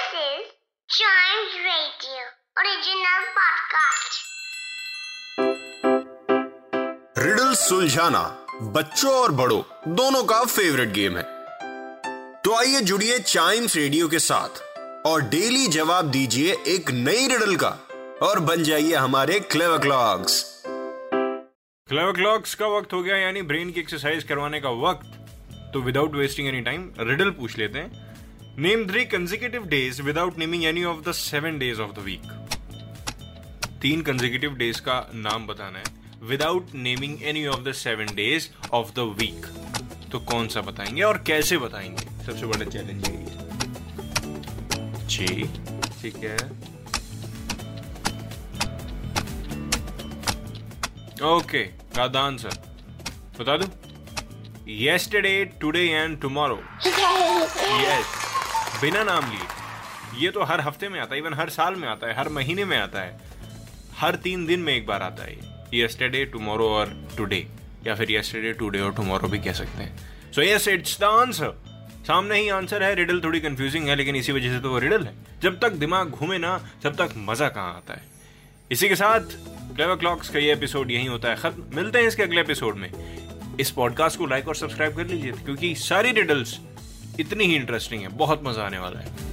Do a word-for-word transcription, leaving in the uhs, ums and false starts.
This is Chimes Radio original podcast. Riddle सुलझाना बच्चों और बड़ों दोनों का फेवरेट गेम है। तो आइए जुड़िए चाइम्स रेडियो के साथ और डेली जवाब दीजिए एक नई रिडल का और बन जाइए हमारे क्लेवर क्लॉक्स। क्लेवर क्लॉक्स का वक्त हो गया, यानी ब्रेन की एक्सरसाइज करवाने का वक्त। तो without wasting any time riddle पूछ लेते हैं। Name three consecutive days without naming any of the seven days of the week. तीन कंसेक्यूटिव डेज का नाम बताना है without naming any of the seven days of the week. तो कौन सा बताएंगे और कैसे बताएंगे, सबसे बड़ा चैलेंज है ये। जी ठीक है, ओके got the answer। बता दूं? Yesterday, today and tomorrow। Yes, बिना नाम लिए। ये तो हर हफ्ते में आता है, इवन हर साल में आता है, हर महीने में आता है, हर तीन दिन में एक बार आता है। Yesterday, tomorrow और today, या फिर yesterday, today और tomorrow भी कह सकते हैं। So yes, it's the answer। सामने ही आंसर है। रिडल थोड़ी कंफ्यूजिंग है, लेकिन इसी वजह से तो वो रिडल है। जब तक दिमाग घूमे ना, तब तक मजा कहाँ आता है। इसी के साथ क्लेवर क्लॉक्स का ये एपिसोड यहीं होता है खत्म। मिलते हैं इसके अगले एपिसोड में। इस पॉडकास्ट को लाइक और सब्सक्राइब कर लीजिए, क्योंकि सारी रिडल्स इतनी ही इंटरेस्टिंग है, बहुत मजा आने वाला है।